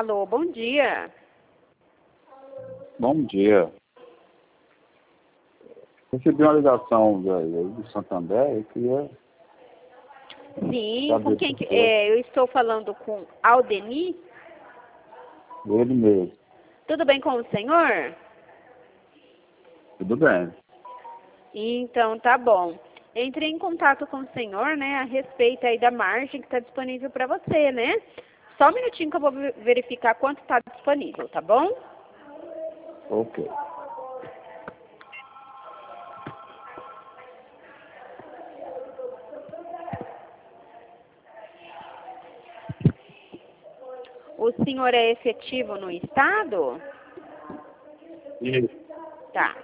Alô, bom dia. Bom dia. Recebi uma ligação do Santander e queria... Sim, saber com quem se que... eu estou falando com Aldeni. Ele mesmo. Tudo bem com o senhor? Tudo bem. Então, tá bom. Entrei em contato com o senhor, né, a respeito aí da margem que está disponível para você, né? Só um minutinho que eu vou verificar quanto está disponível, tá bom? Ok. O senhor é efetivo no estado? Isso. Tá.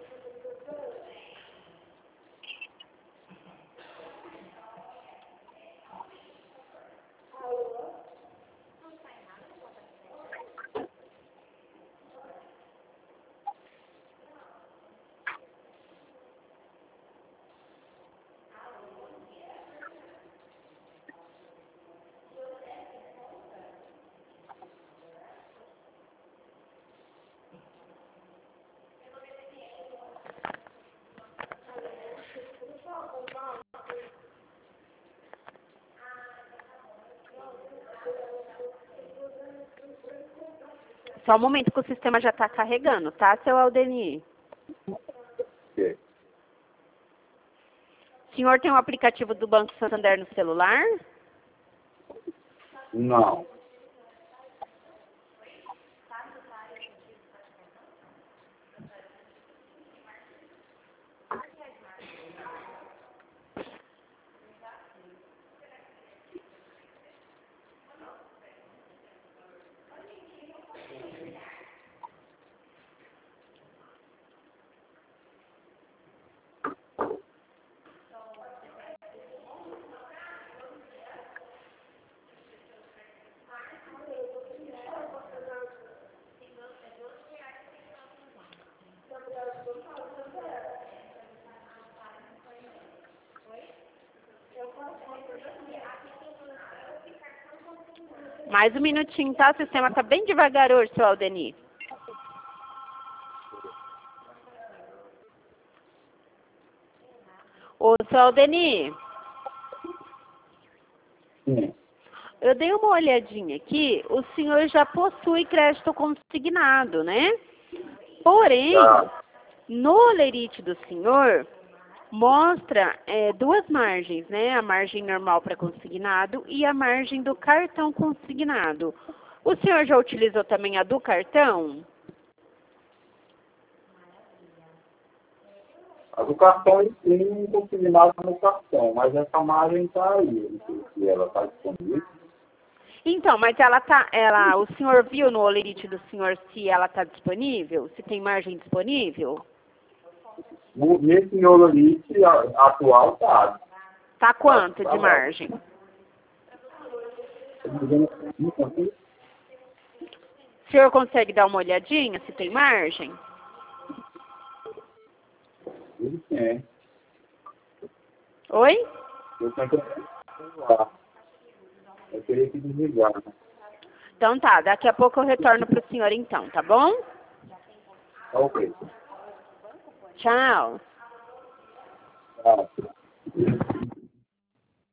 Só um momento que o sistema já está carregando, tá, seu Aldeni? Ok. O senhor tem o aplicativo do Banco Santander no celular? Não. Mais um minutinho, tá? O sistema tá bem devagar hoje, seu Aldeni. Ô, seu Aldeni, Sim. eu dei uma olhadinha aqui, o senhor já possui crédito consignado, né? Porém, Tá. no lerite do senhor, mostra duas margens, né? A margem normal para consignado e a margem do cartão consignado. O senhor já utilizou também a do cartão? A do cartão ele tem um consignado no cartão, mas essa margem está aí. Não sei se ela está disponível. Então, mas o senhor viu no olerite do senhor se ela está disponível? Se tem margem disponível? Nesse meu limite atual está. Tá quanto Tá de bom. margem? O senhor consegue dar uma olhadinha se tem margem? Ele tem. Oi? Eu tenho que desligar. Eu teria que desligar, né? Então tá, daqui a pouco eu retorno pro senhor então, tá bom? Ok. Tchau. Tá.